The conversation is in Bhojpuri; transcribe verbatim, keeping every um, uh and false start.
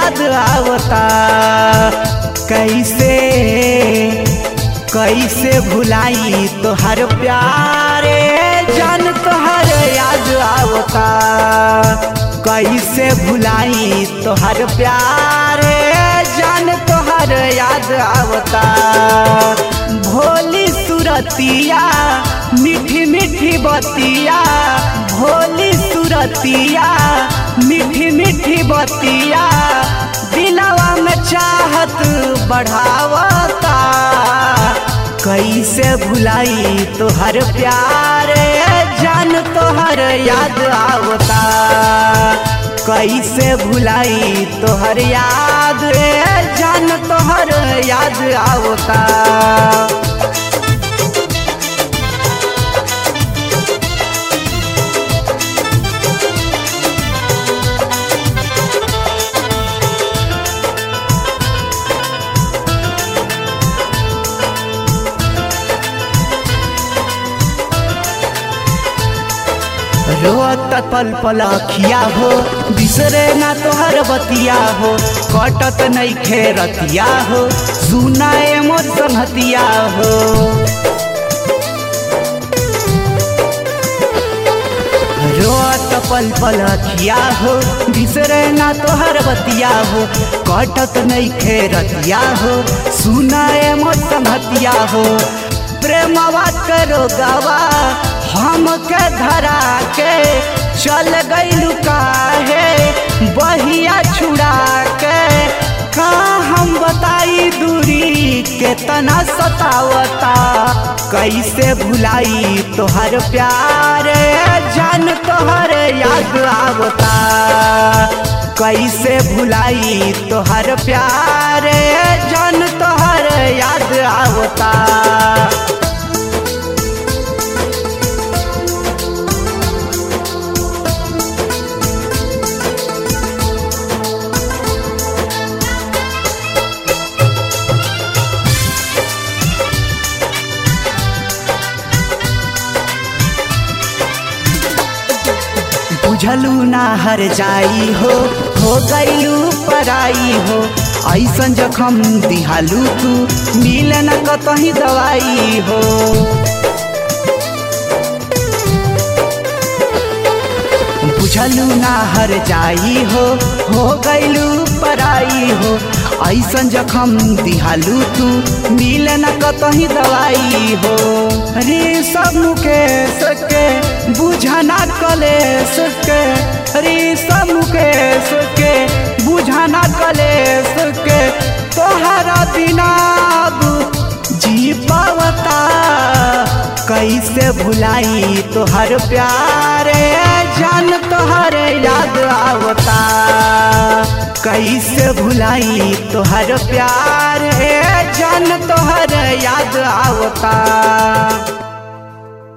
याद आवता। कैसे कैसे भुलाई तोहर प्यारे जान तोहर याद आवता। कैसे भुलाई तोहर प्यारे जान तोहर याद आवता। भोली सुरतिया मीठी मीठी बतिया, भोली सुरतिया मीठी मीठी बतिया दिलवा में चाहत बढ़ावता। कैसे भुलाई तोहर प्यारे जान तोहर याद आवता। कैसे भुलाई तोहर याद जान तोहर याद आवता। रोत पल पल अखिया हो बिसरे ना तोहर बतिया हो। कटत नहीं खेरतिया हो सुनाए मोर संहतिया हो। रोत पल पल अखिया हो बिसरे ना तोहर बतिया हो। कटत नहीं खेरतिया हो सुनाए मोर संहतिया हो। प्रेमवा करो गवा हमके धरा के चल गइलू काहे बहिया छुड़ा के। का हम बताई दूरी केतना सतावता। कैसे भुलाई तोहर प्यारे जान तोहर याद आवता। कैसे भुलाई तोहर प्यारे जान तोहर याद आवता। बुझलू ना हर जाई हो हो गईलू पराई हो। ऐसन जखम दिहालू तू मिल न कतही दवाई हो। बुझलू ना हर जाई हो हो गईलू पराई हो। ऐसन जखम दिहालू तू मिल न कतही दवाई हो। रे सब मुकेश के बुझाना कलेश के, रे सब मुकेश के बुझाना कलेश के। तोहरा बिना जी पावता। कैसे भुलाई तोहर प्यारे जान तोहर याद आवता। कैसे भुलाई तोहर प्यारे जान तोहर याद आवता।